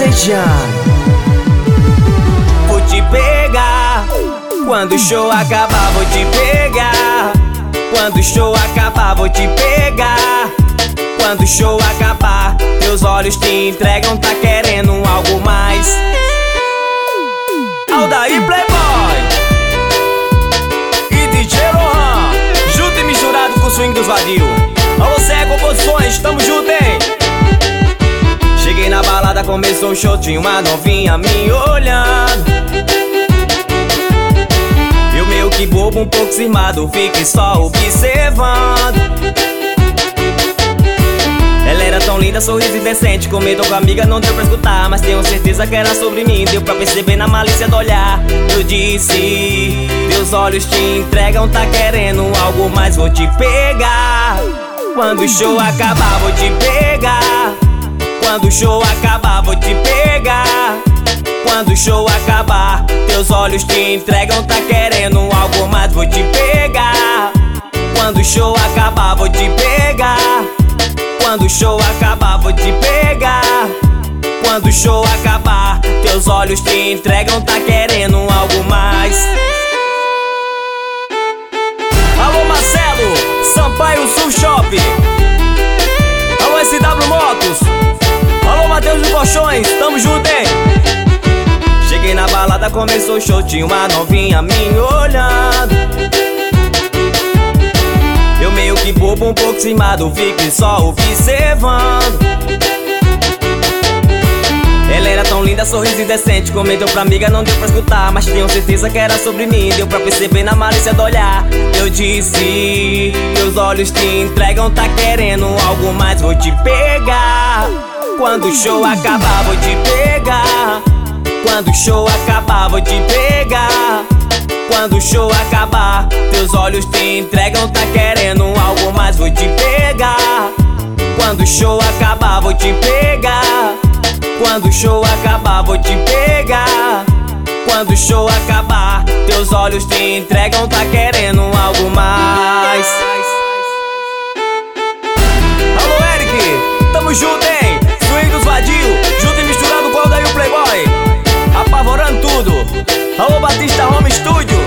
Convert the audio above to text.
desejando. Vou te pegar, quando o show acabar vou te pegar. Quando o show acabar vou te pegar. Quando o show acabar, teus olhos te entregam, tá querendo algo mais. Aldair Playboy e DJ Lohan, junto e misturado com o swing dos vadios. Alô Zé Composições, tamo junto, hein? Cheguei na balada, começou o show, tinha uma novinha me olhando. Eu meio que bobo, um pouco cismado, fiquei só observando. Ela era tão linda, sorriso indecente, comentou com a amiga, não deu pra escutar, mas tenho certeza que era sobre mim, deu pra perceber na malícia do olhar. Eu disse, teus olhos te entregam, tá querendo algo mais, vou te pegar. Quando o show acabar vou te pegar. Quando o show acabar vou te pegar. Quando o show acabar, teus olhos te entregam, tá querendo algo mais, vou te pegar. Quando o show acabar vou te pegar. Quando o show acabar vou te pegar. Quando o show acabar, teus olhos te entregam, tá querendo algo mais. Alô Marcelo, Sampaio Sul Shop. Alô SW Motos. Alô Matheus dos Colchões, tamo junto, hein? Cheguei na balada, começou o show, tinha uma novinha me olhando. Eu meio que bobo, um pouco cismado, fiquei só observando. Ela era tão linda, sorriso indecente, comentou pra amiga, não deu pra escutar, mas tenho certeza que era sobre mim, deu pra perceber na malícia do olhar. Eu disse, teus olhos te entregam, tá querendo algo mais, vou te pegar. Quando o show acabar vou te pegar. Quando o show acabar vou te pegar. Quando o show acabar, teus olhos te entregam, tá querendo algo mais, vou te pegar. Quando o show acabar vou te pegar. Quando o show acabar vou te pegar. Quando o show acabar, teus olhos te entregam, tá querendo algo mais. Alô Eric, tamo junto, hein? Swing dos vadios, junto e misturado com o Aldair Playboy, apavorando tudo. Alô Batista Home Studio.